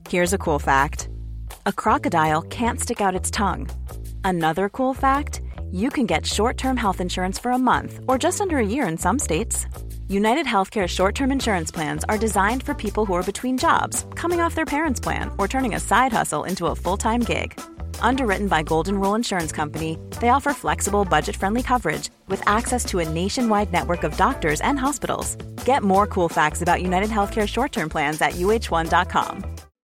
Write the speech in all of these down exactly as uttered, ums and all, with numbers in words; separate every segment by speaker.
Speaker 1: Here's a cool fact. A crocodile can't stick out its tongue. Another cool fact, you can get short-term health insurance for a month or just under a year in some states. United Healthcare short-term insurance plans are designed for people who are between jobs, coming off their parents' plan, or turning a side hustle into a full-time gig. Underwritten by Golden Rule Insurance Company, they offer flexible, budget-friendly coverage with access to a nationwide network of doctors and hospitals. Get more cool facts about United Healthcare short-term plans at U H one dot com.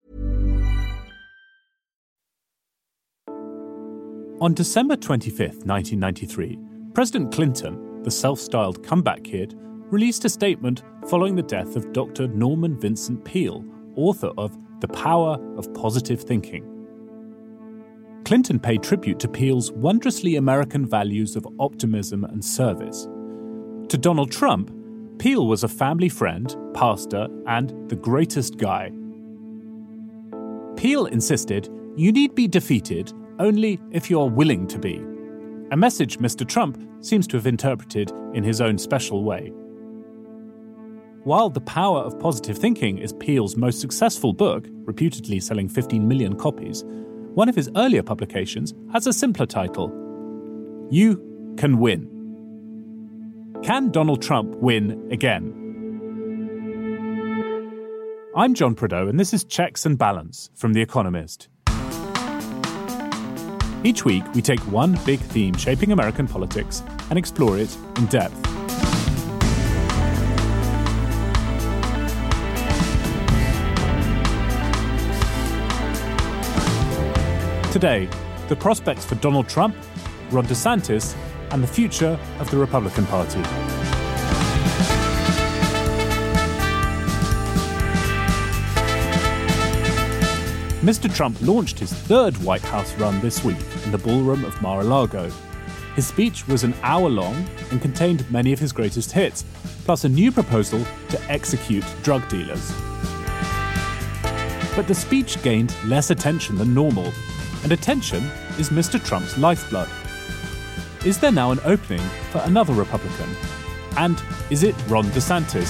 Speaker 2: On December twenty-fifth, nineteen ninety-three, President Clinton, the self-styled comeback kid, released a statement following the death of Doctor Norman Vincent Peale, author of The Power of Positive Thinking. Clinton paid tribute to Peale's wondrously American values of optimism and service. To Donald Trump, Peale was a family friend, pastor, and the greatest guy. Peale insisted, "You need be defeated only if you are willing to be," a message Mister Trump seems to have interpreted in his own special way. While The Power of Positive Thinking is Peale's most successful book, reputedly selling fifteen million copies, one of his earlier publications has a simpler title: You Can Win. Can Donald Trump win again? I'm John Prideaux, and this is Checks and Balance from The Economist. Each week, we take one big theme shaping American politics and explore it in depth. Today, the prospects for Donald Trump, Ron DeSantis, and the future of the Republican Party. Mister Trump launched his third White House run this week in the ballroom of Mar-a-Lago. His speech was an hour long and contained many of his greatest hits, plus a new proposal to execute drug dealers. But the speech gained less attention than normal, and attention is Mister Trump's lifeblood. Is there now an opening for another Republican? And is it Ron DeSantis?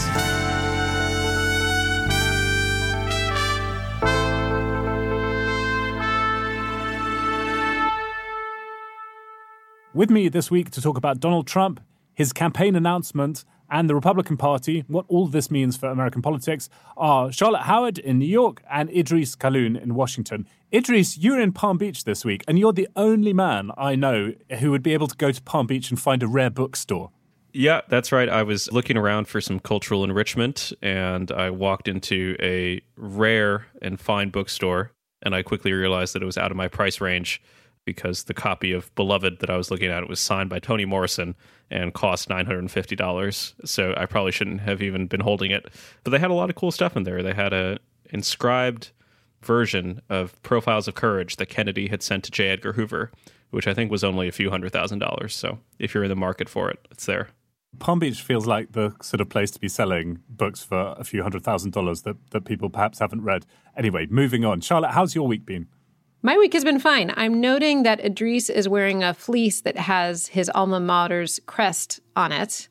Speaker 2: With me this week to talk about Donald Trump, his campaign announcement, and the Republican Party, what all this means for American politics, are Charlotte Howard in New York and Idris Kaloun in Washington. Idris, you're in Palm Beach this week, and you're the only man I know who would be able to go to Palm Beach and find a rare bookstore.
Speaker 3: Yeah, that's right. I was looking around for some cultural enrichment, and I walked into a rare and fine bookstore, and I quickly realized that it was out of my price range because the copy of Beloved that I was looking at was signed by Toni Morrison and cost nine hundred fifty dollars. So I probably shouldn't have even been holding it. But they had a lot of cool stuff in there. They had a inscribed version of Profiles of Courage that Kennedy had sent to J. Edgar Hoover, which I think was only a few hundred thousand dollars. So if you're in the market for it, it's there.
Speaker 2: Palm Beach feels like the sort of place to be selling books for a few hundred thousand dollars that, that people perhaps haven't read. Anyway, moving on. Charlotte, how's your week been?
Speaker 4: My week has been fine. I'm noting that Idris is wearing a fleece that has his alma mater's crest on it.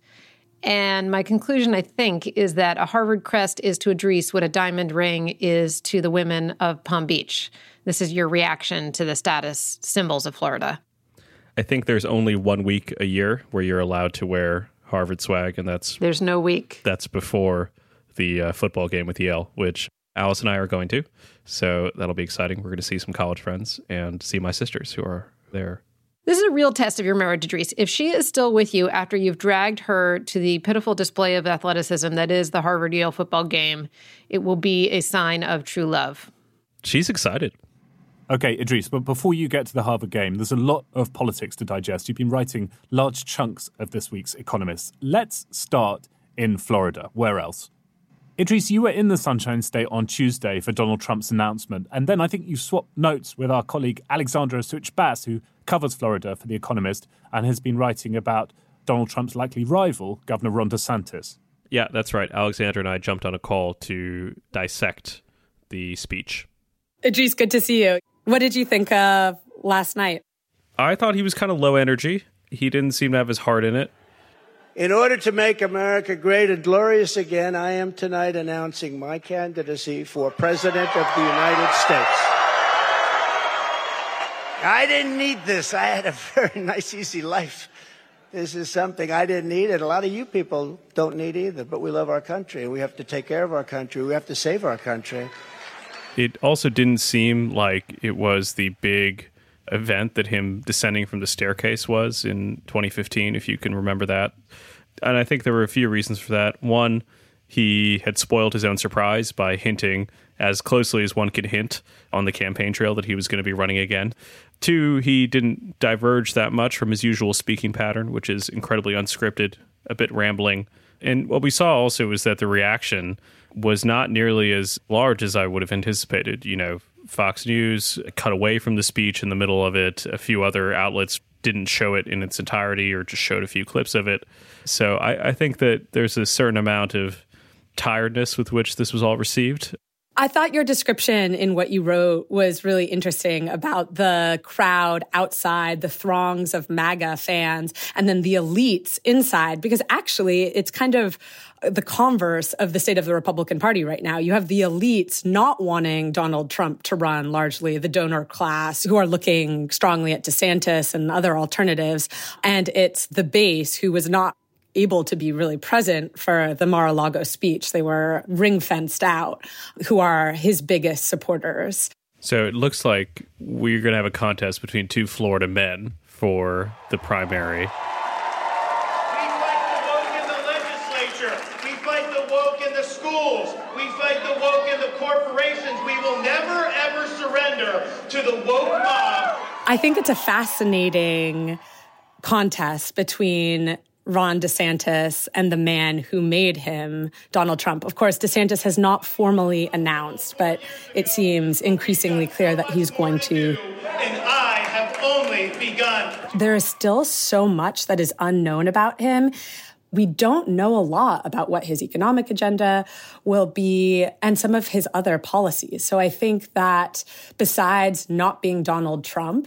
Speaker 4: And my conclusion, I think, is that a Harvard crest is to Idris what a diamond ring is to the women of Palm Beach. This is your reaction to the status symbols of Florida.
Speaker 3: I think there's only one week a year where you're allowed to wear Harvard swag, and that's...
Speaker 4: There's no week.
Speaker 3: That's before the uh, football game with Yale, which Alice and I are going to. So that'll be exciting. We're going to see some college friends and see my sisters who are there.
Speaker 4: This is a real test of your marriage, Idris. If she is still with you after you've dragged her to the pitiful display of athleticism that is the Harvard-Yale football game, it will be a sign of true love.
Speaker 3: She's excited.
Speaker 2: Okay, Idris, but before you get to the Harvard game, there's a lot of politics to digest. You've been writing large chunks of this week's Economist. Let's start in Florida. Where else? Idris, you were in the Sunshine State on Tuesday for Donald Trump's announcement, and then I think you swapped notes with our colleague Alexandra Such-Bass, who covers Florida for The Economist and has been writing about Donald Trump's likely rival, Governor Ron DeSantis.
Speaker 3: Yeah, that's right. Alexandra and I jumped on a call to dissect the speech.
Speaker 5: Idris, good to see you. What did you think of last night?
Speaker 3: I thought he was kind of low energy. He didn't seem to have his heart in it.
Speaker 6: In order to make America great and glorious again, I am tonight announcing my candidacy for President of the United States. I didn't need this. I had a very nice, easy life. This is something I didn't need, and a lot of you people don't need either, but we love our country, and we have to take care of our country. We have to save our country.
Speaker 3: It also didn't seem like it was the big event that him descending from the staircase was in twenty fifteen, if you can remember that. And I think there were a few reasons for that. One, he had spoiled his own surprise by hinting as closely as one could hint on the campaign trail that he was going to be running again. Two, he didn't diverge that much from his usual speaking pattern, which is incredibly unscripted, a bit rambling. And what we saw also was that the reaction was not nearly as large as I would have anticipated. You know, Fox News cut away from the speech in the middle of it. A few other outlets didn't show it in its entirety or just showed a few clips of it. So I, I think that there's a certain amount of tiredness with which this was all received.
Speaker 5: I thought your description in what you wrote was really interesting about the crowd outside, the throngs of MAGA fans, and then the elites inside, because actually it's kind of the converse of the state of the Republican Party right now. You have the elites not wanting Donald Trump to run, largely the donor class, who are looking strongly at DeSantis and other alternatives. And it's the base who was not able to be really present for the Mar-a-Lago speech. They were ring-fenced out, who are his biggest supporters.
Speaker 3: So it looks like we're going to have a contest between two Florida men for the primary.
Speaker 7: We fight the woke in the legislature. We fight the woke in the schools. We fight the woke in the corporations. We will never, ever surrender to the woke mob.
Speaker 5: I think it's a fascinating contest between Ron DeSantis and the man who made him, Donald Trump. Of course, DeSantis has not formally announced, but it seems increasingly clear that he's going to.
Speaker 7: And I have only begun.
Speaker 5: There is still so much that is unknown about him. We don't know a lot about what his economic agenda will be and some of his other policies. So I think that besides not being Donald Trump,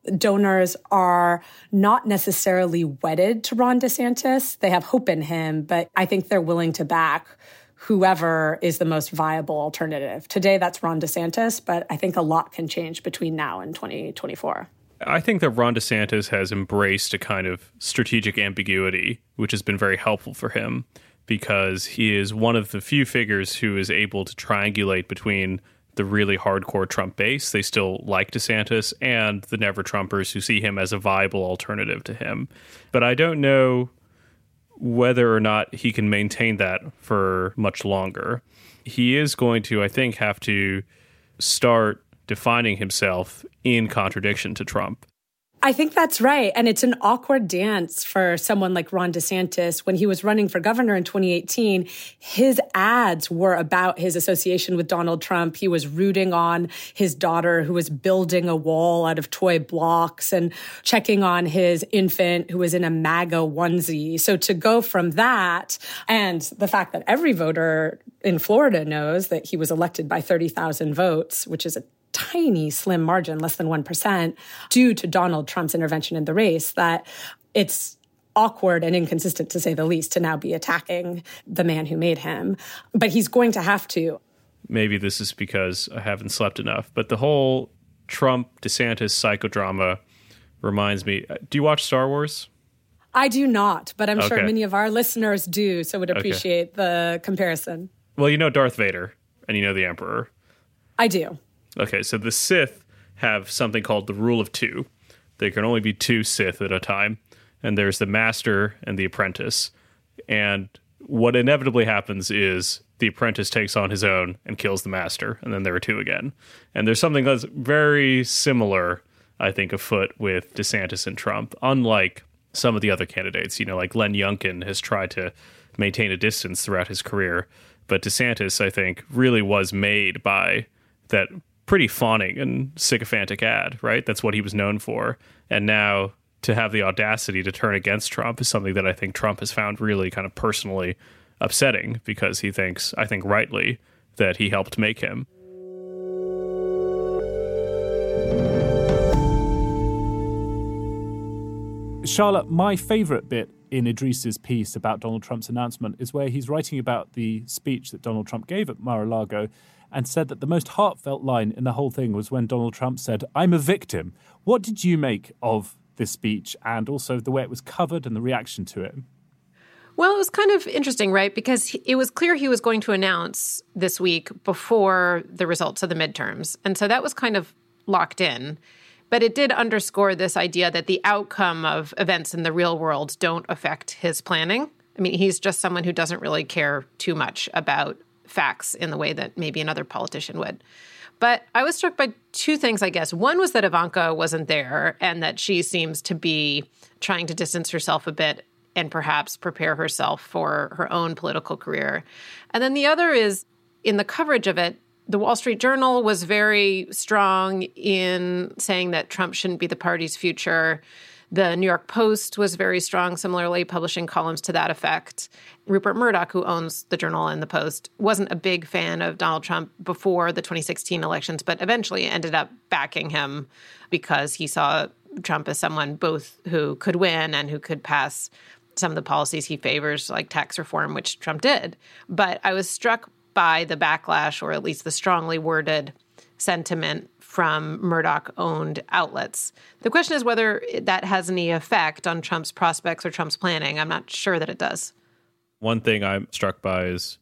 Speaker 5: donors are not necessarily wedded to Ron DeSantis. They have hope in him, but I think they're willing to back whoever is the most viable alternative. Today, that's Ron DeSantis, but I think a lot can change between now and twenty twenty-four.
Speaker 3: I think that Ron DeSantis has embraced a kind of strategic ambiguity, which has been very helpful for him because he is one of the few figures who is able to triangulate between the really hardcore Trump base, they still like DeSantis, and the never-Trumpers who see him as a viable alternative to him. But I don't know whether or not he can maintain that for much longer. He is going to, I think, have to start defining himself in contradiction to Trump.
Speaker 5: I think that's right. And it's an awkward dance for someone like Ron DeSantis. When he was running for governor in twenty eighteen, his ads were about his association with Donald Trump. He was rooting on his daughter who was building a wall out of toy blocks and checking on his infant who was in a MAGA onesie. So to go from that and the fact that every voter in Florida knows that he was elected by thirty thousand votes, which is a tiny, slim margin, less than one percent, due to Donald Trump's intervention in the race, that it's awkward and inconsistent, to say the least, to now be attacking the man who made him. But he's going to have to.
Speaker 3: Maybe this is because I haven't slept enough, but the whole Trump-DeSantis psychodrama reminds me. Do you watch Star Wars?
Speaker 5: I do not, but I'm
Speaker 3: okay.
Speaker 5: sure many of our listeners do, so would appreciate okay. the comparison.
Speaker 3: Well, you know Darth Vader, and you know the Emperor.
Speaker 5: I do.
Speaker 3: Okay, so the Sith have something called the Rule of Two. There can only be two Sith at a time, and there's the Master and the Apprentice. And what inevitably happens is the Apprentice takes on his own and kills the Master, and then there are two again. And there's something that's very similar, I think, afoot with DeSantis and Trump, unlike some of the other candidates. You know, like Len Youngkin has tried to maintain a distance throughout his career, but DeSantis, I think, really was made by that pretty fawning and sycophantic ad, right? That's what he was known for. And now to have the audacity to turn against Trump is something that I think Trump has found really kind of personally upsetting because he thinks, I think rightly, that he helped make him.
Speaker 2: Charlotte, my favourite bit in Idris's piece about Donald Trump's announcement is where he's writing about the speech that Donald Trump gave at Mar-a-Lago and said that the most heartfelt line in the whole thing was when Donald Trump said, "I'm a victim." What did you make of this speech and also the way it was covered and the reaction to it?
Speaker 4: Well, it was kind of interesting, right? Because it was clear he was going to announce this week before the results of the midterms. And so that was kind of locked in. But it did underscore this idea that the outcome of events in the real world don't affect his planning. I mean, he's just someone who doesn't really care too much about facts in the way that maybe another politician would. But I was struck by two things, I guess. One was that Ivanka wasn't there and that she seems to be trying to distance herself a bit and perhaps prepare herself for her own political career. And then the other is, in the coverage of it, the Wall Street Journal was very strong in saying that Trump shouldn't be the party's future. The New York Post was very strong, similarly publishing columns to that effect. Rupert Murdoch, who owns the Journal and the Post, wasn't a big fan of Donald Trump before the twenty sixteen elections, but eventually ended up backing him because he saw Trump as someone both who could win and who could pass some of the policies he favors, like tax reform, which Trump did. But I was struck by the backlash, or at least the strongly worded sentiment from Murdoch-owned outlets. The question is whether that has any effect on Trump's prospects or Trump's planning. I'm not sure that it does.
Speaker 3: One thing I'm struck by is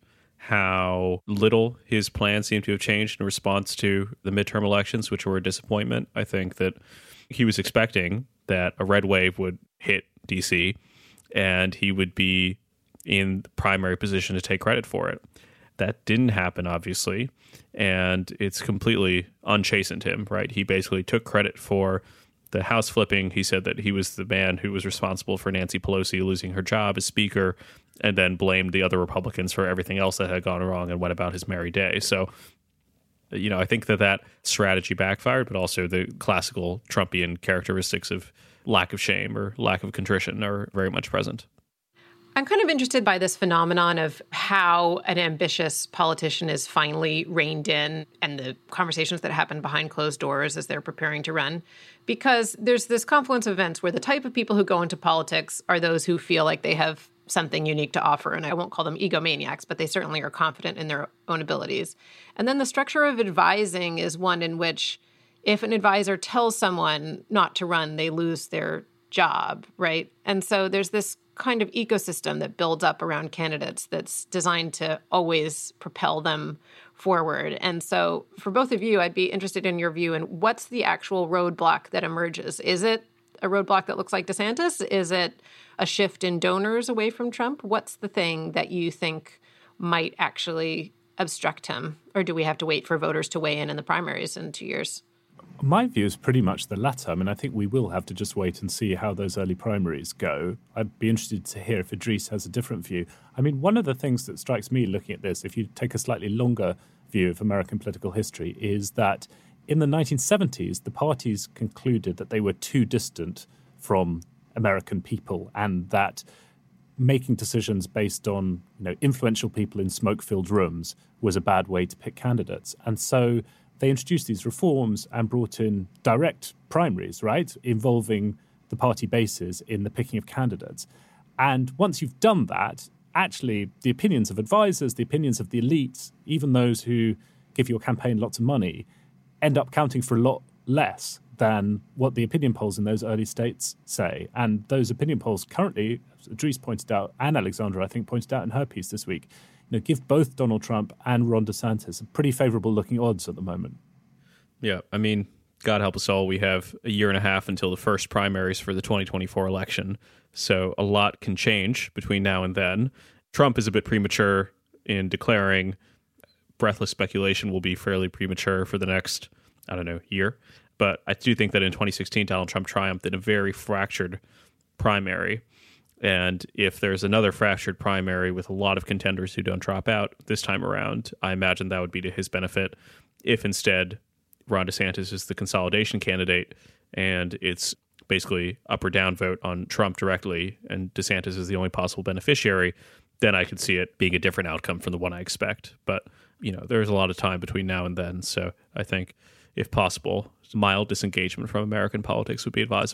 Speaker 3: how little his plans seem to have changed in response to the midterm elections, which were a disappointment. I think that he was expecting that a red wave would hit D C and he would be in the primary position to take credit for it. That didn't happen, obviously, and it's completely unchastened him, right? He basically took credit for the House flipping. He said that he was the man who was responsible for Nancy Pelosi losing her job as Speaker, and then blamed the other Republicans for everything else that had gone wrong and went about his merry day. So, you know, I think that that strategy backfired, but also the classical Trumpian characteristics of lack of shame or lack of contrition are very much present.
Speaker 4: I'm kind of interested by this phenomenon of how an ambitious politician is finally reined in and the conversations that happen behind closed doors as they're preparing to run, because there's this confluence of events where the type of people who go into politics are those who feel like they have something unique to offer. And I won't call them egomaniacs, but they certainly are confident in their own abilities. And then the structure of advising is one in which if an advisor tells someone not to run, they lose their job, right? And so there's this kind of ecosystem that builds up around candidates that's designed to always propel them forward. And so for both of you, I'd be interested in your view. And what's the actual roadblock that emerges? Is it a roadblock that looks like DeSantis? Is it a shift in donors away from Trump? What's the thing that you think might actually obstruct him? Or do we have to wait for voters to weigh in in the primaries in two years?
Speaker 2: My view is pretty much the latter. I mean, I think we will have to just wait and see how those early primaries go. I'd be interested to hear if Idris has a different view. I mean, one of the things that strikes me looking at this, if you take a slightly longer view of American political history, is that in the nineteen seventies, the parties concluded that they were too distant from American people and that making decisions based on, you know, influential people in smoke-filled rooms was a bad way to pick candidates. And so they introduced these reforms and brought in direct primaries, right, involving the party bases in the picking of candidates. And once you've done that, actually the opinions of advisors, the opinions of the elites, even those who give your campaign lots of money, end up counting for a lot less than what the opinion polls in those early states say. And those opinion polls currently, as Idris pointed out, and Alexandra, I think, pointed out in her piece this week, you know, give both Donald Trump and Ron DeSantis a pretty favorable looking odds at the moment.
Speaker 3: Yeah, I mean, God help us all. We have a year and a half until the first primaries for the twenty twenty-four election. So a lot can change between now and then. Trump is a bit premature in declaring. Breathless speculation will be fairly premature for the next, I don't know, year. But I do think that in twenty sixteen, Donald Trump triumphed in a very fractured primary. And if there's another fractured primary with a lot of contenders who don't drop out this time around, I imagine that would be to his benefit. If instead Ron DeSantis is the consolidation candidate and it's basically up or down vote on Trump directly and DeSantis is the only possible beneficiary, then I could see it being a different outcome from the one I expect. But, you know, there's a lot of time between now and then. So I think, if possible, mild disengagement from American politics would be advisable.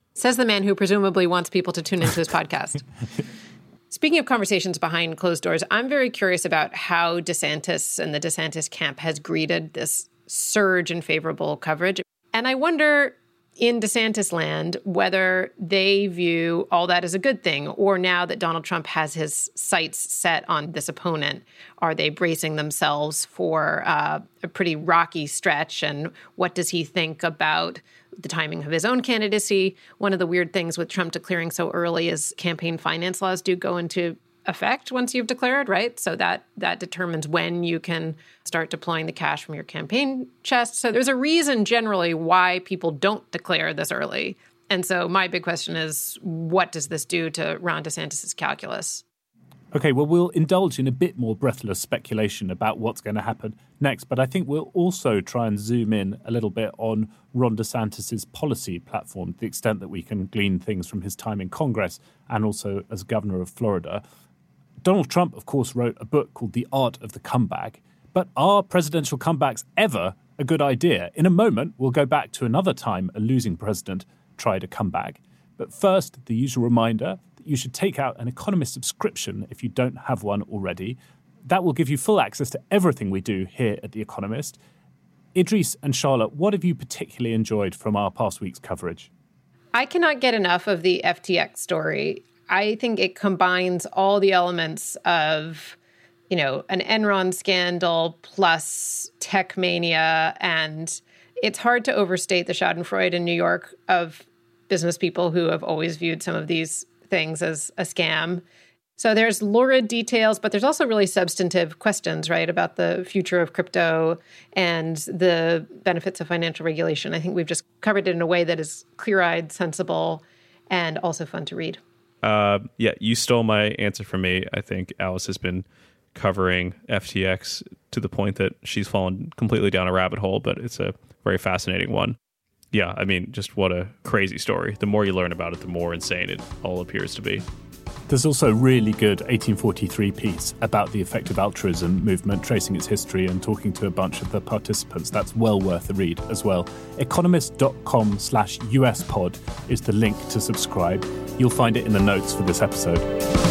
Speaker 4: Says the man who presumably wants people to tune into his podcast. Speaking of conversations behind closed doors, I'm very curious about how DeSantis and the DeSantis camp has greeted this surge in favorable coverage. And I wonder, in DeSantis land, whether they view all that as a good thing, or now that Donald Trump has his sights set on this opponent, are they bracing themselves for uh, a pretty rocky stretch? And what does he think about the timing of his own candidacy? One of the weird things with Trump declaring so early is campaign finance laws do go into effect once you've declared, right? So that that determines when you can start deploying the cash from your campaign chest. So there's a reason generally why people don't declare this early. And so my big question is, what does this do to Ron DeSantis' calculus?
Speaker 2: Okay, well, we'll indulge in a bit more breathless speculation about what's going to happen next, but I think we'll also try and zoom in a little bit on Ron DeSantis' policy platform, to the extent that we can glean things from his time in Congress and also as governor of Florida. Donald Trump, of course, wrote a book called The Art of the Comeback, but are presidential comebacks ever a good idea? In a moment, we'll go back to another time a losing president tried a comeback. But first, the usual reminder, you should take out an Economist subscription if you don't have one already. That will give you full access to everything we do here at The Economist. Idris and Charlotte, what have you particularly enjoyed from our past week's coverage?
Speaker 4: I cannot get enough of the F T X story. I think it combines all the elements of, you know, an Enron scandal plus tech mania, and it's hard to overstate the schadenfreude in New York of business people who have always viewed some of these things as a scam. So there's lurid details, but there's also really substantive questions, right, about the future of crypto and the benefits of financial regulation. I think we've just covered it in a way that is clear-eyed, sensible, and also fun to read.
Speaker 3: Uh, yeah, you stole my answer from me. I think Alice has been covering F T X to the point that she's fallen completely down a rabbit hole, but it's a very fascinating one. Yeah, I mean, just what a crazy story. The more you learn about it, the more insane it all appears to be.
Speaker 2: There's also a really good eighteen forty-three piece about the effective altruism movement, tracing its history and talking to a bunch of the participants. That's well worth a read as well. Economist.com slash US pod is the link to subscribe. You'll find it in the notes for this episode.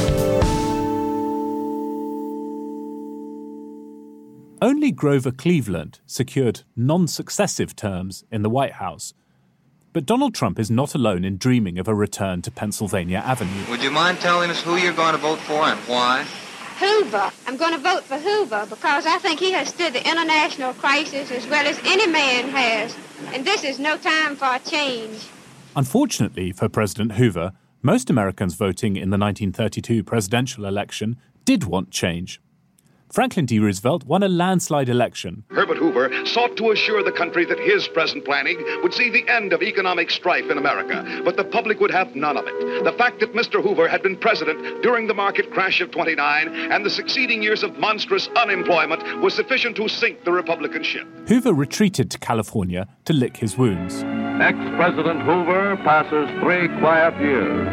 Speaker 2: Only Grover Cleveland secured non-successive terms in the White House. But Donald Trump is not alone in dreaming of a return to Pennsylvania Avenue.
Speaker 8: Would you mind telling us who you're going to vote for and why?
Speaker 9: Hoover. I'm going to vote for Hoover because I think he has stood the international crisis as well as any man has. And this is no time for a change.
Speaker 2: Unfortunately for President Hoover, most Americans voting in the nineteen thirty-two presidential election did want change. Franklin D. Roosevelt won a landslide election.
Speaker 10: Herbert Hoover sought to assure the country that his present planning would see the end of economic strife in America, but the public would have none of it. The fact that Mister Hoover had been president during the market crash of twenty-nine and the succeeding years of monstrous unemployment was sufficient to sink the Republican ship.
Speaker 2: Hoover retreated to California to lick his wounds.
Speaker 11: Ex-President Hoover passes three quiet years.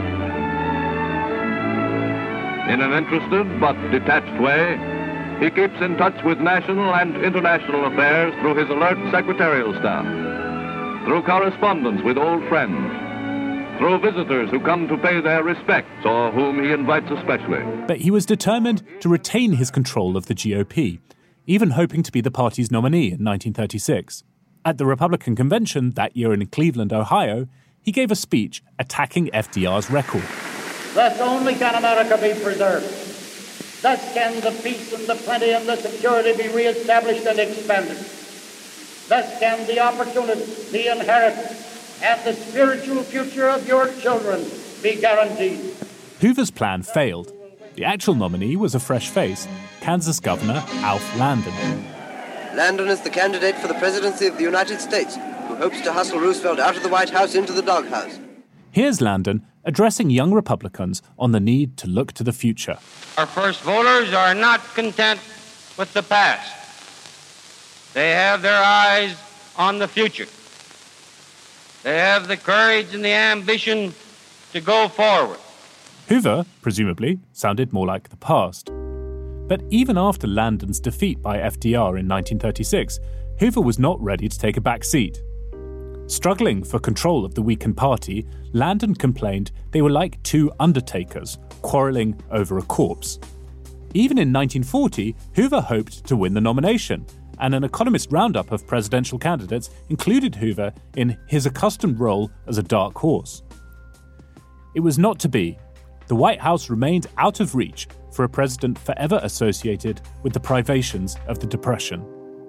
Speaker 11: In an interested but detached way, he keeps in touch with national and international affairs through his alert secretarial staff, through correspondence with old friends, through visitors who come to pay their respects or whom he invites especially.
Speaker 2: But he was determined to retain his control of the G O P, even hoping to be the party's nominee in nineteen thirty-six. At the Republican convention that year in Cleveland, Ohio, he gave a speech attacking F D R's record.
Speaker 12: Thus only can America be preserved. Thus can the peace and the plenty and the security be reestablished and expanded. Thus can the opportunity, the inheritance, and the spiritual future of your children be guaranteed.
Speaker 2: Hoover's plan failed. The actual nominee was a fresh face, Kansas Governor Alf Landon.
Speaker 13: Landon is the candidate for the presidency of the United States, who hopes to hustle Roosevelt out of the White House into the doghouse.
Speaker 2: Here's Landon addressing young Republicans on the need to look to the future.
Speaker 14: Our first voters are not content with the past. They have their eyes on the future. They have the courage and the ambition to go forward.
Speaker 2: Hoover, presumably, sounded more like the past. But even after Landon's defeat by F D R in nineteen thirty-six, Hoover was not ready to take a back seat. Struggling for control of the weakened party, Landon complained they were like two undertakers, quarrelling over a corpse. Even in nineteen forty, Hoover hoped to win the nomination, and an Economist roundup of presidential candidates included Hoover in his accustomed role as a dark horse. It was not to be. The White House remained out of reach for a president forever associated with the privations of the Depression.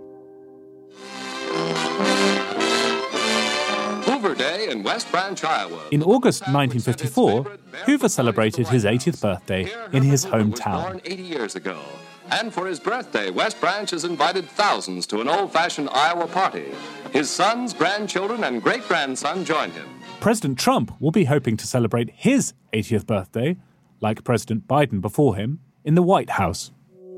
Speaker 15: Hoover Day in West Branch, Iowa.
Speaker 2: In August nineteen fifty-four, Hoover celebrated his eightieth birthday in his hometown.
Speaker 15: Born eighty years ago. And for his birthday, West Branch has invited thousands to an old-fashioned Iowa party. His sons, grandchildren, and great-grandson join him.
Speaker 2: President Trump will be hoping to celebrate his eightieth birthday, like President Biden before him, in the White House.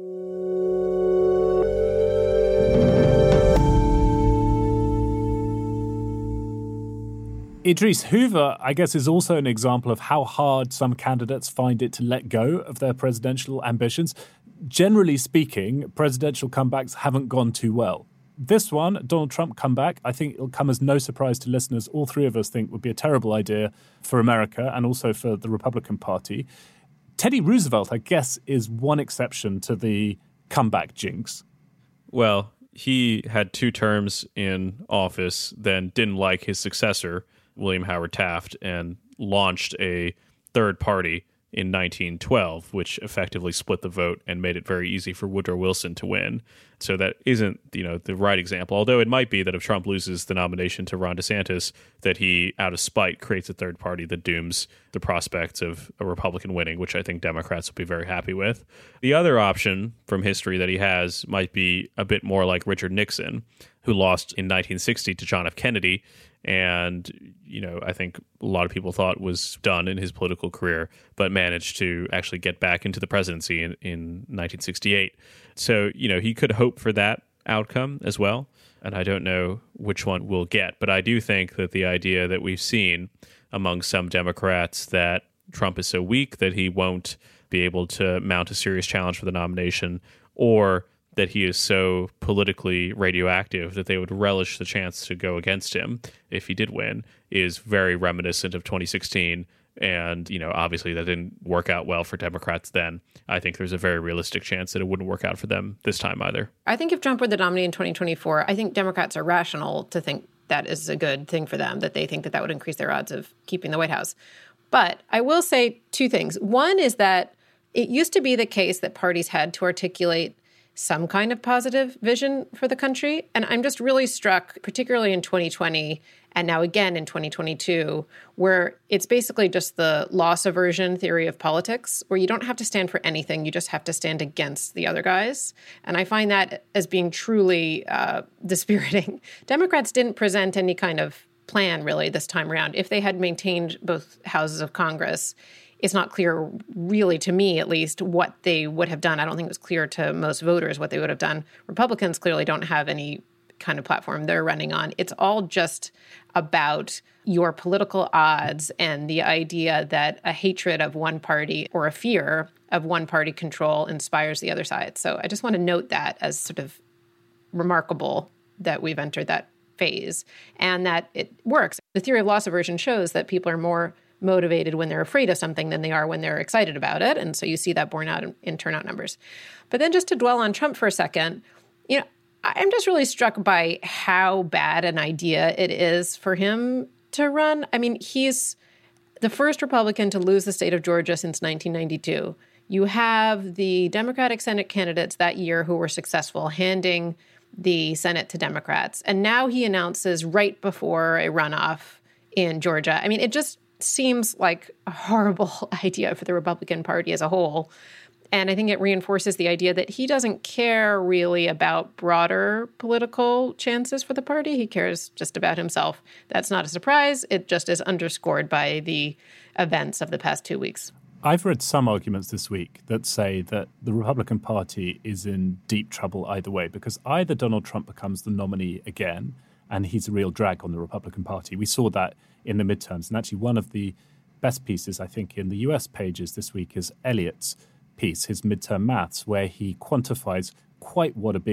Speaker 2: Idris, Hoover, I guess, is also an example of how hard some candidates find it to let go of their presidential ambitions. Generally speaking, presidential comebacks haven't gone too well. This one, Donald Trump comeback, I think it'll come as no surprise to listeners. All three of us think would be a terrible idea for America and also for the Republican Party. Teddy Roosevelt, I guess, is one exception to the comeback jinx.
Speaker 3: Well, he had two terms in office, then didn't like his successor, William Howard Taft, and launched a third party in nineteen twelve, which effectively split the vote and made it very easy for Woodrow Wilson to win. So that isn't, you know, the right example, although it might be that if Trump loses the nomination to Ron DeSantis, that he, out of spite, creates a third party that dooms the prospects of a Republican winning, which I think Democrats will be very happy with. The other option from history that he has might be a bit more like Richard Nixon, who lost in nineteen sixty to John F. Kennedy, and, you know, I think a lot of people thought was done in his political career, but managed to actually get back into the presidency in, in nineteen sixty-eight. So, you know, he could hope for that outcome as well. And I don't know which one we'll get. But I do think that the idea that we've seen among some Democrats that Trump is so weak that he won't be able to mount a serious challenge for the nomination, or that he is so politically radioactive that they would relish the chance to go against him if he did win, is very reminiscent of twenty sixteen. And, you know, obviously that didn't work out well for Democrats then. I think there's a very realistic chance that it wouldn't work out for them this time either.
Speaker 4: I think if Trump were the nominee in twenty twenty-four, I think Democrats are rational to think that is a good thing for them, that they think that that would increase their odds of keeping the White House. But I will say two things. One is that it used to be the case that parties had to articulate some kind of positive vision for the country. And I'm just really struck, particularly in twenty twenty and now again in twenty twenty-two, where it's basically just the loss aversion theory of politics, where you don't have to stand for anything. You just have to stand against the other guys. And I find that as being truly uh, dispiriting. Democrats didn't present any kind of plan, really, this time around. If they had maintained both houses of Congress, it's not clear, really, to me at least, what they would have done. I don't think it was clear to most voters what they would have done. Republicans clearly don't have any kind of platform they're running on. It's all just about your political odds and the idea that a hatred of one party or a fear of one party control inspires the other side. So I just want to note that as sort of remarkable that we've entered that phase and that it works. The theory of loss aversion shows that people are more motivated when they're afraid of something than they are when they're excited about it. And so you see that borne out in, in turnout numbers. But then just to dwell on Trump for a second, you know, I'm just really struck by how bad an idea it is for him to run. I mean, he's the first Republican to lose the state of Georgia since nineteen ninety-two. You have the Democratic Senate candidates that year who were successful handing the Senate to Democrats. And now he announces right before a runoff in Georgia. I mean, it just seems like a horrible idea for the Republican Party as a whole. And I think it reinforces the idea that he doesn't care really about broader political chances for the party. He cares just about himself. That's not a surprise. It just is underscored by the events of the past two weeks.
Speaker 2: I've read some arguments this week that say that the Republican Party is in deep trouble either way, because either Donald Trump becomes the nominee again, and he's a real drag on the Republican Party. We saw that in the midterms. And actually one of the best pieces, I think, in the U S pages this week is Elliott's piece, his midterm maths, where he quantifies quite what a big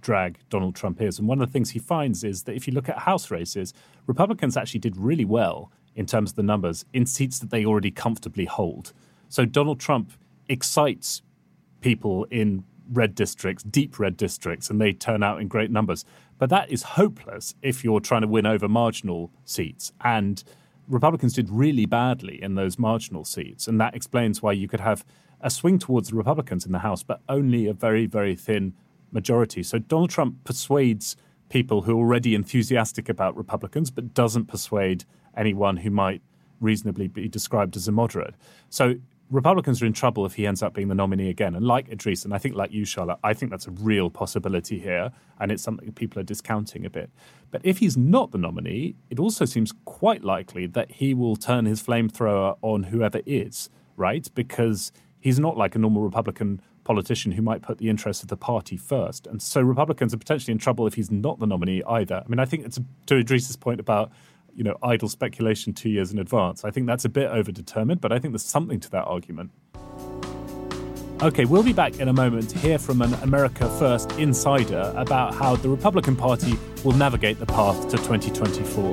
Speaker 2: drag Donald Trump is. And one of the things he finds is that if you look at House races, Republicans actually did really well in terms of the numbers in seats that they already comfortably hold. So Donald Trump excites people in red districts, deep red districts, and they turn out in great numbers. But that is hopeless if you're trying to win over marginal seats. And Republicans did really badly in those marginal seats. And that explains why you could have a swing towards the Republicans in the House, but only a very, very thin majority. So Donald Trump persuades people who are already enthusiastic about Republicans, but doesn't persuade anyone who might reasonably be described as a moderate. So Republicans are in trouble if he ends up being the nominee again. And like Idris, and I think like you, Charlotte, I think that's a real possibility here, and it's something people are discounting a bit. But if he's not the nominee, it also seems quite likely that he will turn his flamethrower on whoever is, right? Because he's not like a normal Republican politician who might put the interests of the party first. And so Republicans are potentially in trouble if he's not the nominee either. I mean, I think it's to Idris's point about, you know, idle speculation two years in advance. I think that's a bit overdetermined, but I think there's something to that argument. Okay, we'll be back in a moment to hear from an America First insider about how the Republican Party will navigate the path to twenty twenty-four.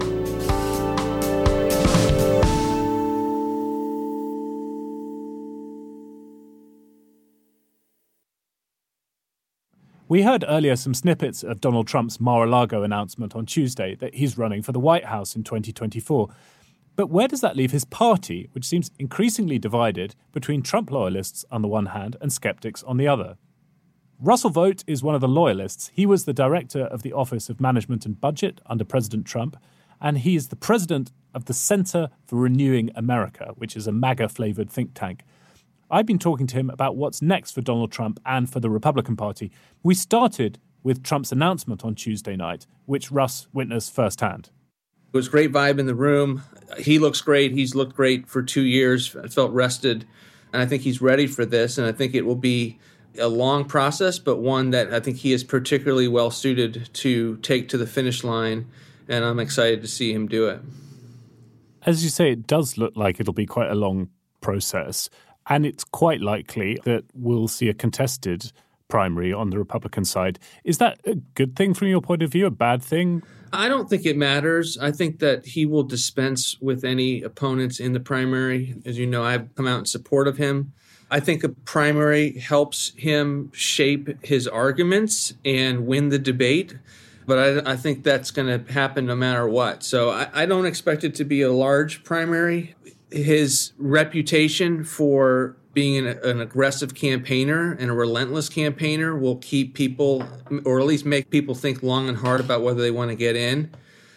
Speaker 2: We heard earlier some snippets of Donald Trump's Mar-a-Lago announcement on Tuesday that he's running for the White House in twenty twenty-four. But where does that leave his party, which seems increasingly divided between Trump loyalists on the one hand and skeptics on the other? Russell Vogt is one of the loyalists. He was the director of the Office of Management and Budget under President Trump, and he is the president of the Center for Renewing America, which is a MAGA-flavored think tank. I've been talking to him about what's next for Donald Trump and for the Republican Party. We started with Trump's announcement on Tuesday night, which Russ witnessed firsthand.
Speaker 16: It was great vibe in the room. He looks great. He's looked great for two years. I felt rested, and I think he's ready for this. And I think it will be a long process, but one that I think he is particularly well suited to take to the finish line. And I'm excited to see him do it.
Speaker 2: As you say, it does look like it'll be quite a long process. And it's quite likely that we'll see a contested primary on the Republican side. Is that a good thing from your point of view, a bad thing?
Speaker 16: I don't think it matters. I think that he will dispense with any opponents in the primary. As you know, I've come out in support of him. I think a primary helps him shape his arguments and win the debate. But I, I think that's going to happen no matter what. So I, I don't expect it to be a large primary. His reputation for being an, an aggressive campaigner and a relentless campaigner will keep people, or at least make people think long and hard about whether they want to get in.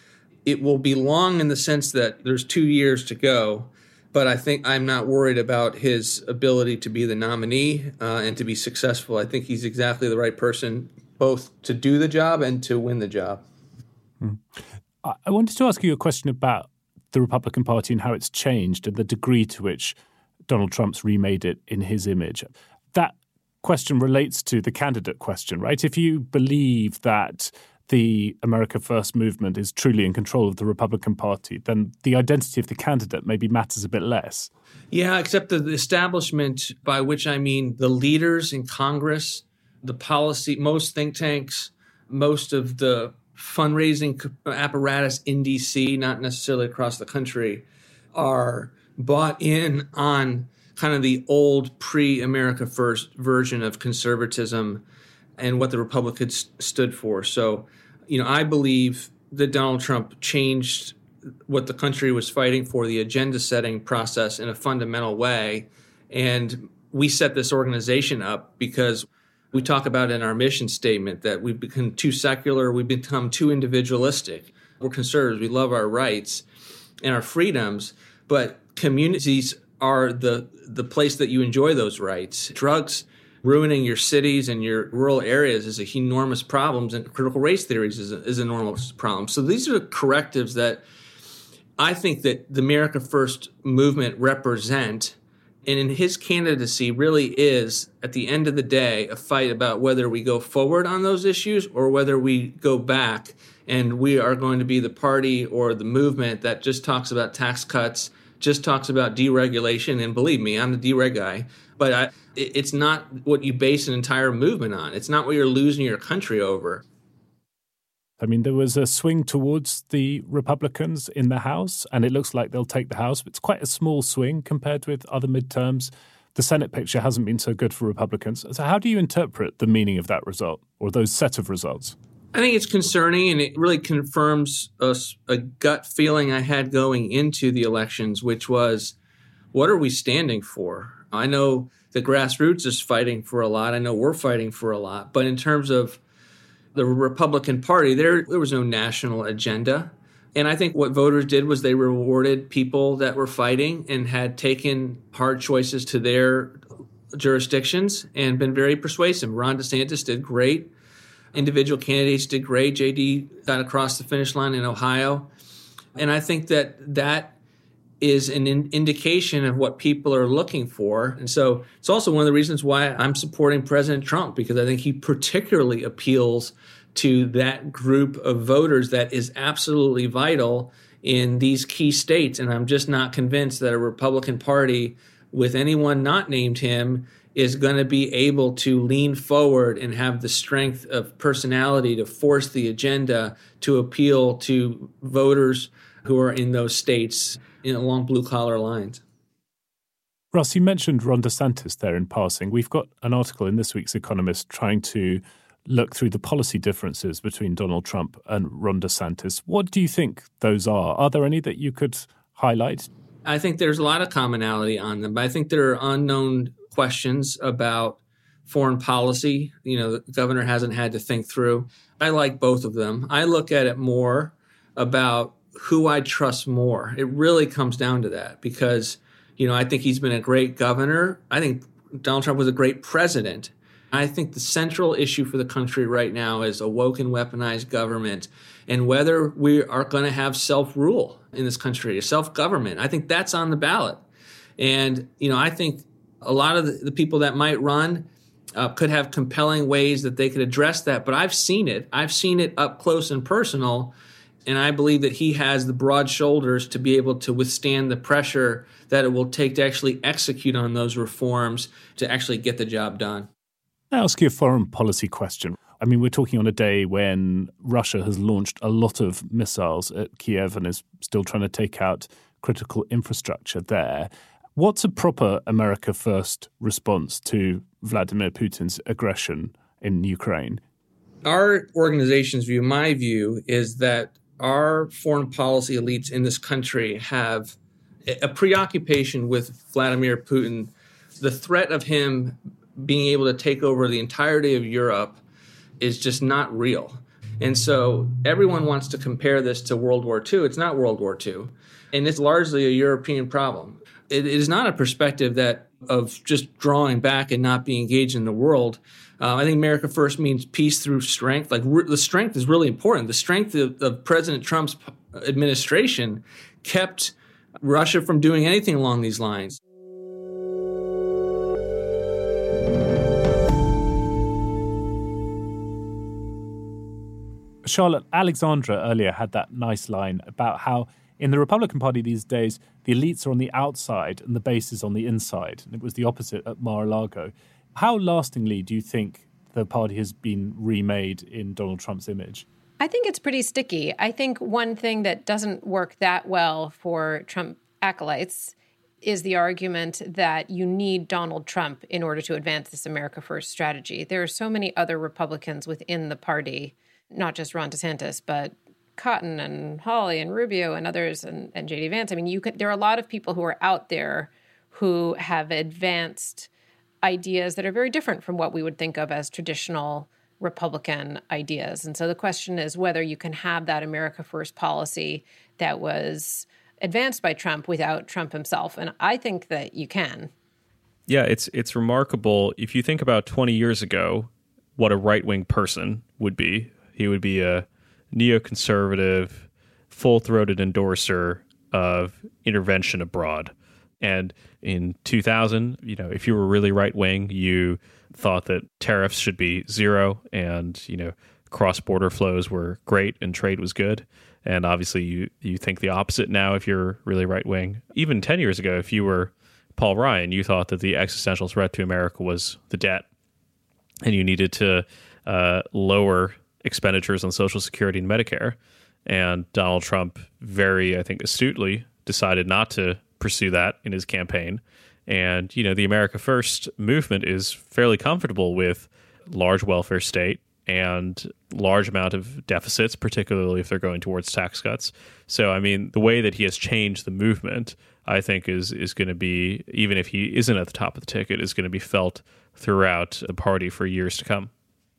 Speaker 16: It will be long in the sense that there's two years to go, but I think I'm not worried about his ability to be the nominee uh, and to be successful. I think he's exactly the right person both to do the job and to win the job.
Speaker 2: Hmm. I wanted to ask you a question about the Republican Party and how it's changed and the degree to which Donald Trump's remade it in his image. That question relates to the candidate question, right? If you believe that the America First movement is truly in control of the Republican Party, then the identity of the candidate maybe matters a bit less.
Speaker 16: Yeah, except the establishment, by which I mean the leaders in Congress, the policy, most think tanks, most of the fundraising apparatus in D C, not necessarily across the country, are bought in on kind of the old pre-America First version of conservatism and what the Republicans stood for. So, you know, I believe that Donald Trump changed what the country was fighting for, the agenda-setting process, in a fundamental way. And we set this organization up because we talk about in our mission statement that we've become too secular, we've become too individualistic. We're conservatives, we love our rights and our freedoms, but communities are the the place that you enjoy those rights. Drugs ruining your cities and your rural areas is an enormous problem, and critical race theories is, a, is an enormous problem. So these are correctives that I think that the America First movement represent. And in his candidacy really is, at the end of the day, a fight about whether we go forward on those issues or whether we go back and we are going to be the party or the movement that just talks about tax cuts, just talks about deregulation. And believe me, I'm the dereg guy. But I, it's not what you base an entire movement on. It's not what you're losing your country over.
Speaker 2: I mean, there was a swing towards the Republicans in the House, and it looks like they'll take the House. It's quite a small swing compared with other midterms. The Senate picture hasn't been so good for Republicans. So how do you interpret the meaning of that result or those set of results?
Speaker 16: I think it's concerning, and it really confirms a, a gut feeling I had going into the elections, which was, what are we standing for? I know the grassroots is fighting for a lot. I know we're fighting for a lot. But in terms of the Republican Party, there there was no national agenda. And I think what voters did was they rewarded people that were fighting and had taken hard choices to their jurisdictions and been very persuasive. Ron DeSantis did great. Individual candidates did great. J D got across the finish line in Ohio. And I think that that is an in- indication of what people are looking for. And so it's also one of the reasons why I'm supporting President Trump, because I think he particularly appeals to that group of voters that is absolutely vital in these key states. And I'm just not convinced that a Republican Party with anyone not named him is going to be able to lean forward and have the strength of personality to force the agenda to appeal to voters who are in those states in along blue-collar lines.
Speaker 2: Russ, you mentioned Ron DeSantis there in passing. We've got an article in this week's Economist trying to look through the policy differences between Donald Trump and Ron DeSantis. What do you think those are? Are there any that you could highlight?
Speaker 16: I think there's a lot of commonality on them, but I think there are unknown questions about foreign policy. You know, the governor hasn't had to think through. I like both of them. I look at it more about who I trust more. It really comes down to that because, you know, I think he's been a great governor. I think Donald Trump was a great president. I think the central issue for the country right now is a woke and weaponized government and whether we are going to have self-rule in this country, self-government. I think that's on the ballot. And, you know, I think a lot of the, the people that might run uh, could have compelling ways that they could address that. But I've seen it. I've seen it up close and personal. And I believe that he has the broad shoulders to be able to withstand the pressure that it will take to actually execute on those reforms to actually get the job done.
Speaker 2: I'll ask you a foreign policy question. I mean, we're talking on a day when Russia has launched a lot of missiles at Kiev and is still trying to take out critical infrastructure there. What's a proper America First response to Vladimir Putin's aggression in Ukraine?
Speaker 16: Our organization's view, my view, is that our foreign policy elites in this country have a preoccupation with Vladimir Putin. The threat of him being able to take over the entirety of Europe is just not real. And so everyone wants to compare this to World War Two. It's not World War Two, and it's largely a European problem. It is not a perspective that of just drawing back and not being engaged in the world. Uh, I think America First means peace through strength. Like re- the strength is really important. The strength of, of President Trump's administration kept Russia from doing anything along these lines.
Speaker 2: Charlotte, Alexandra earlier had that nice line about how in the Republican Party these days, the elites are on the outside and the base is on the inside. And it was the opposite at Mar-a-Lago. How lastingly do you think the party has been remade in Donald Trump's image?
Speaker 4: I think it's pretty sticky. I think one thing that doesn't work that well for Trump acolytes is the argument that you need Donald Trump in order to advance this America First strategy. There are so many other Republicans within the party, not just Ron DeSantis, but Cotton and Hawley and Rubio and others and, and J D Vance. I mean, you could, there are a lot of people who are out there who have advanced ideas that are very different from what we would think of as traditional Republican ideas. And so the question is whether you can have that America First policy that was advanced by Trump without Trump himself. And I think that you can.
Speaker 3: Yeah, it's it's remarkable. If you think about twenty years ago, what a right-wing person would be. He would be a neoconservative, full-throated endorser of intervention abroad. And in two thousand, you know, if you were really right-wing, you thought that tariffs should be zero and, you know, cross-border flows were great and trade was good. And obviously you, you think the opposite now if you're really right-wing. Even ten years ago, if you were Paul Ryan, you thought that the existential threat to America was the debt, and you needed to uh, lower expenditures on Social Security and Medicare. And Donald Trump very, I think, astutely decided not to pursue that in his campaign. And, you know, the America First movement is fairly comfortable with large welfare state and large amount of deficits, particularly if they're going towards tax cuts. So, I mean, the way that he has changed the movement, I think, is is going to be, even if he isn't at the top of the ticket, is going to be felt throughout the party for years to come.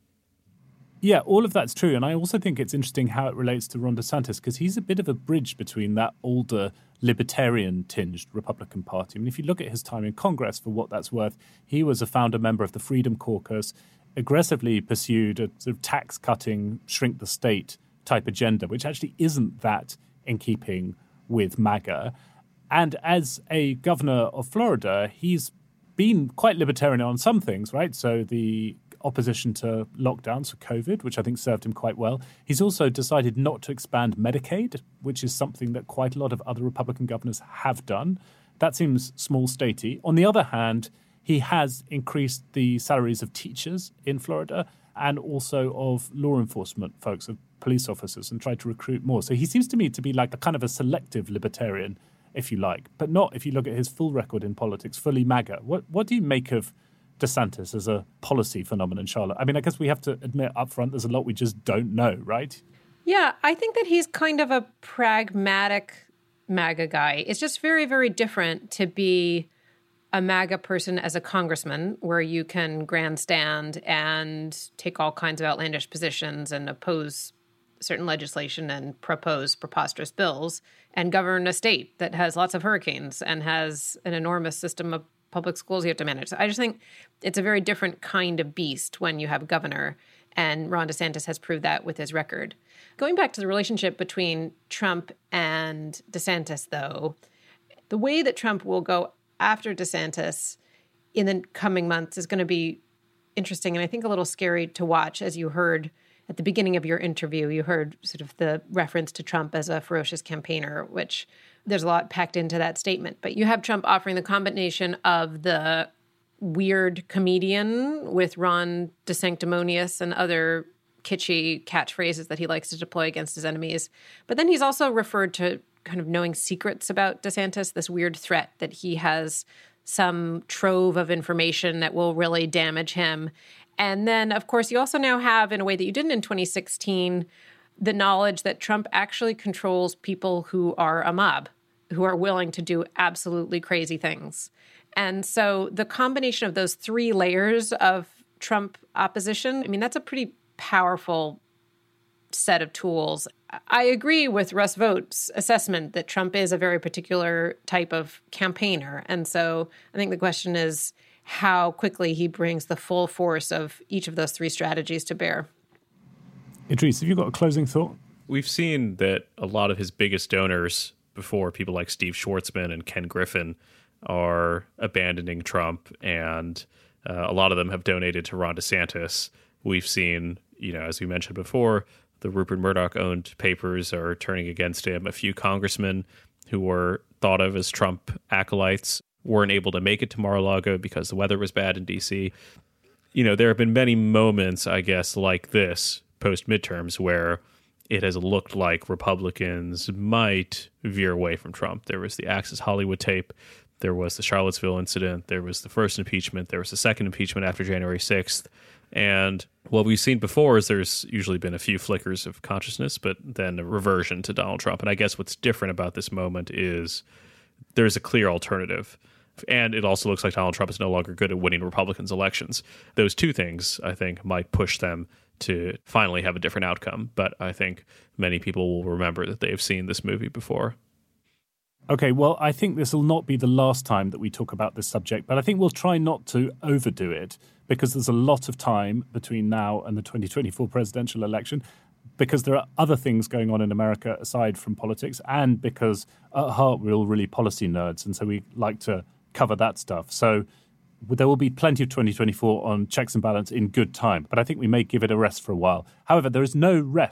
Speaker 2: Yeah, all of that's true. And I also think it's interesting how it relates to Ron DeSantis, because he's a bit of a bridge between that older libertarian-tinged Republican Party. I mean, if you look at his time in Congress, for what that's worth, he was a founder member of the Freedom Caucus, aggressively pursued a sort of tax-cutting, shrink-the-state type agenda, which actually isn't that in keeping with MAGA. And as a governor of Florida, he's been quite libertarian on some things, right? So the opposition to lockdowns for COVID, which I think served him quite well. He's also decided not to expand Medicaid, which is something that quite a lot of other Republican governors have done. That seems small statey. On the other hand, he has increased the salaries of teachers in Florida and also of law enforcement folks, of police officers, and tried to recruit more. So he seems to me to be like a kind of a selective libertarian, if you like, but not if you look at his full record in politics, fully MAGA. What what do you make of DeSantis as a policy phenomenon, Charlotte? I mean, I guess we have to admit up front there's a lot we just don't know, right?
Speaker 4: Yeah, I think that he's kind of a pragmatic MAGA guy. It's just very, very different to be a MAGA person as a congressman, where you can grandstand and take all kinds of outlandish positions and oppose certain legislation and propose preposterous bills and govern a state that has lots of hurricanes and has an enormous system of public schools you have to manage. So I just think it's a very different kind of beast when you have a governor, and Ron DeSantis has proved that with his record. Going back to the relationship between Trump and DeSantis, though, the way that Trump will go after DeSantis in the coming months is going to be interesting, and I think a little scary to watch. As you heard at the beginning of your interview, you heard sort of the reference to Trump as a ferocious campaigner, which there's a lot packed into that statement. But you have Trump offering the combination of the weird comedian with Ron DeSanctimonious and other kitschy catchphrases that he likes to deploy against his enemies. But then he's also referred to kind of knowing secrets about DeSantis, this weird threat that he has some trove of information that will really damage him. And then, of course, you also now have, in a way that you didn't in twenty sixteen, the knowledge that Trump actually controls people who are a mob, who are willing to do absolutely crazy things. And so the combination of those three layers of Trump opposition, I mean, that's a pretty powerful set of tools. I agree with Russ Vogt's assessment that Trump is a very particular type of campaigner. And so I think the question is how quickly he brings the full force of each of those three strategies to bear.
Speaker 2: Idris, have you got a closing thought?
Speaker 3: We've seen that a lot of his biggest donors before, people like Steve Schwartzman and Ken Griffin, are abandoning Trump, and uh, a lot of them have donated to Ron DeSantis. We've seen, you know, as we mentioned before, the Rupert Murdoch-owned papers are turning against him. A few congressmen who were thought of as Trump acolytes weren't able to make it to Mar-a-Lago because the weather was bad in D C. You know, there have been many moments, I guess, like this post-midterms where it has looked like Republicans might veer away from Trump. There was the Access Hollywood tape. There was the Charlottesville incident. There was the first impeachment. There was the second impeachment after January sixth. And what we've seen before is there's usually been a few flickers of consciousness, but then a reversion to Donald Trump. And I guess what's different about this moment is there's a clear alternative. And it also looks like Donald Trump is no longer good at winning Republicans' elections. Those two things, I think, might push them to finally have a different outcome. But I think many people will remember that they've seen this movie before.
Speaker 2: Okay, well, I think this will not be the last time that we talk about this subject, but I think we'll try not to overdo it because there's a lot of time between now and the twenty twenty-four presidential election, because there are other things going on in America aside from politics, and because at heart we're all really policy nerds, and so we like to cover that stuff. So there will be plenty of twenty twenty-four on checks and balance in good time, but I think we may give it a rest for a while. However, there is no rest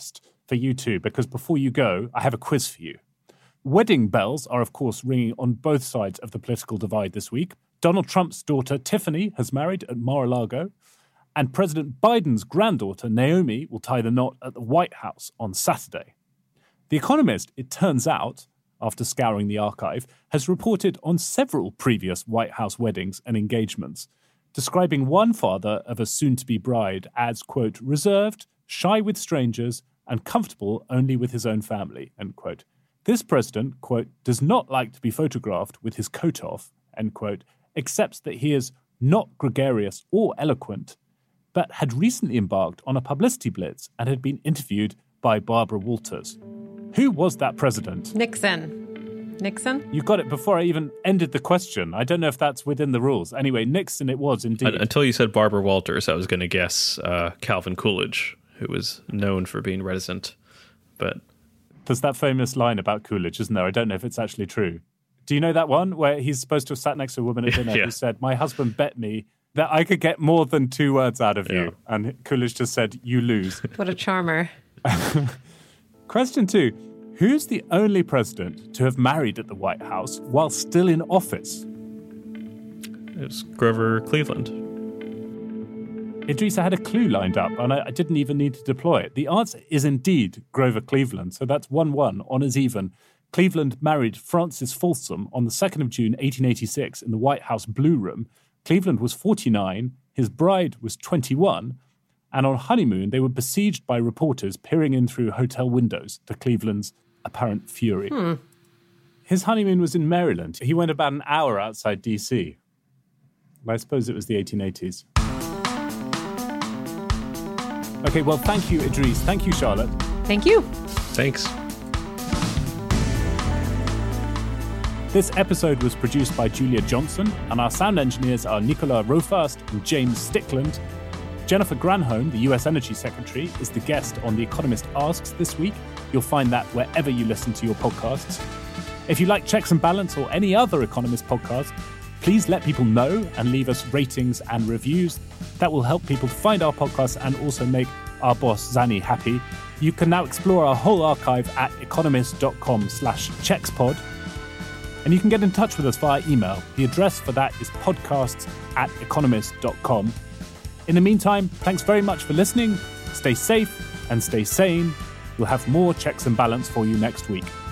Speaker 2: for you too, because before you go, I have a quiz for you. Wedding bells are, of course, ringing on both sides of the political divide this week. Donald Trump's daughter, Tiffany, has married at Mar-a-Lago, and President Biden's granddaughter, Naomi, will tie the knot at the White House on Saturday. The Economist, it turns out, after scouring the archive, has reported on several previous White House weddings and engagements, describing one father of a soon-to-be bride as, quote, reserved, shy with strangers, and comfortable only with his own family, end quote. This president, quote, does not like to be photographed with his coat off, end quote, accepts that he is not gregarious or eloquent, but had recently embarked on a publicity blitz and had been interviewed by Barbara Walters. Who was that president?
Speaker 4: Nixon. Nixon?
Speaker 2: You got it before I even ended the question. I don't know if that's within the rules. Anyway, Nixon it was indeed.
Speaker 3: Until you said Barbara Walters, I was going to guess uh, Calvin Coolidge, who was known for being reticent. But
Speaker 2: there's that famous line about Coolidge, isn't there? I don't know if it's actually true. Do you know that one where he's supposed to have sat next to a woman at dinner
Speaker 3: yeah.
Speaker 2: who said, my husband bet me that I could get more than two words out of yeah. you. And Coolidge just said, you lose.
Speaker 4: What a charmer.
Speaker 2: Question two. Who's the only president to have married at the White House while still in office?
Speaker 3: It was Grover Cleveland.
Speaker 2: Idris, I had a clue lined up, and I, I didn't even need to deploy it. The answer is indeed Grover Cleveland, so that's one one, honours even. Cleveland married Frances Folsom on the second of June, eighteen eighty-six, in the White House Blue Room. Cleveland was forty-nine, his bride was twenty-one, and on honeymoon they were besieged by reporters peering in through hotel windows to Cleveland's apparent fury.
Speaker 4: Hmm.
Speaker 2: His honeymoon was in Maryland. He went about an hour outside D C. I suppose it was the eighteen eighties. Okay, well, thank you, Idris. Thank you, Charlotte.
Speaker 4: Thank you.
Speaker 3: Thanks.
Speaker 2: This episode was produced by Julia Johnson, and our sound engineers are Nicola Rofast and James Stickland. Jennifer Granholm, the U S Energy Secretary, is the guest on The Economist Asks this week. You'll find that wherever you listen to your podcasts. If you like Checks and Balance or any other Economist podcast, please let people know and leave us ratings and reviews. That will help people to find our podcast and also make our boss, Zanny, happy. You can now explore our whole archive at economist.com slash checkspod. And you can get in touch with us via email. The address for that is podcasts at economist dot com. In the meantime, thanks very much for listening. Stay safe and stay sane. We'll have more Checks and Balance for you next week.